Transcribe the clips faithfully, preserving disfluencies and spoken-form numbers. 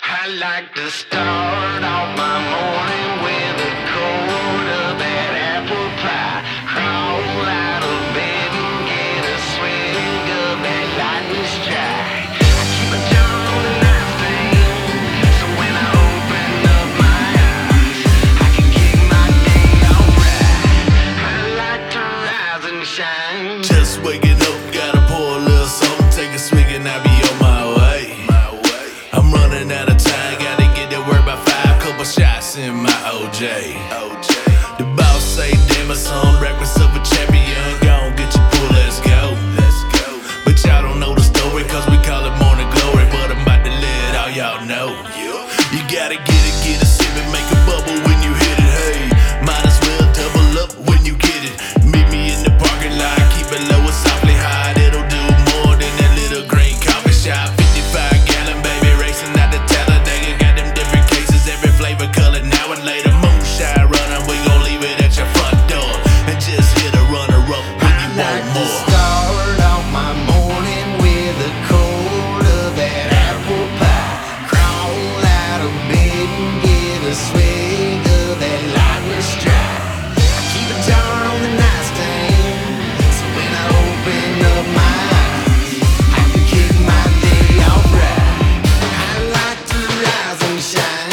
I like to start off my morning with a quart of that apple pie. Crawl out of bed and get a swig of that lightning strike. I keep a jar on the nightstand, so when I open up my eyes, I can kick my day off right. I like to rise and shine. Just waking up, gotta pour a little something, take a swig and I be on my way. I'm running out of time, gotta get to work by five. Couple shots in my O J. The boss say, damn, my son, breakfast of a champion. Gon' get your pull, let's go. But y'all don't know the story, cause we call it morning glory. But I'm about to let all y'all know. You gotta get it, get it, sip it, make a bubble when you hit it. Hey, might as well double up when you get it. Meet me in the parking lot, keep it low and softly high. It'll do more than that little green coffee shop. fifty-five gallon, baby, racing out the Talladega. Got them different cases, every flavor, color, now and later. Moonshine runner, we gon' leave it at your front door. And just hit a runner up when you I like want to more. start off my morning with a quart of that apple pie. Crawl out of bed and get a swig of that lightning strike. I keep a jar on the nightstand, so when I open up my eyes, I can kick my day off right. I like to rise and shine.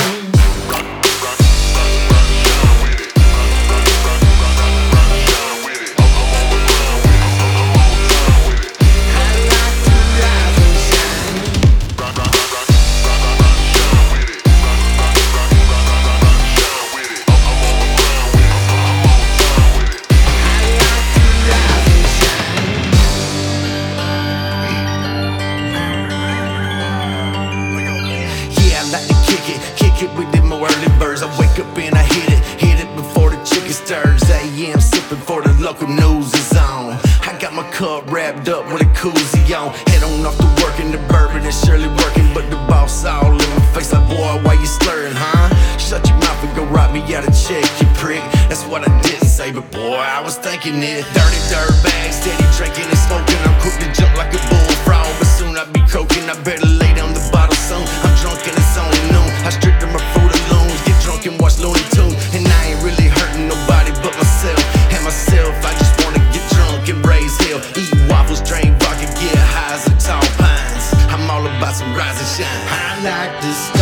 Kick it with them early birds. I wake up and I hit it, hit it before the chicken stirs. A M sipping for the local news is on. I got my cup wrapped up with a koozie on. Head on off to work and the bourbon is surely working, but the boss all in my face like, boy, why you slurring, huh? Shut your mouth and go rob me out of check, you prick. That's what I didn't say, but boy, I was thinking it. Dirty dirt bags, steady drinking and smoking. I'm quick to jump like a bullfrog, but soon I be croaking. I better lay down the bottle soon. I'm drunk and it's only noon. I strip to my Fruit of Looms, get drunk and watch Looney Tunes. And I ain't really hurting nobody but myself. And myself, I just wanna get drunk and raise hell. Eat waffles, drink vodka, get high as the tall pines. I'm all about some rise and shine. I like to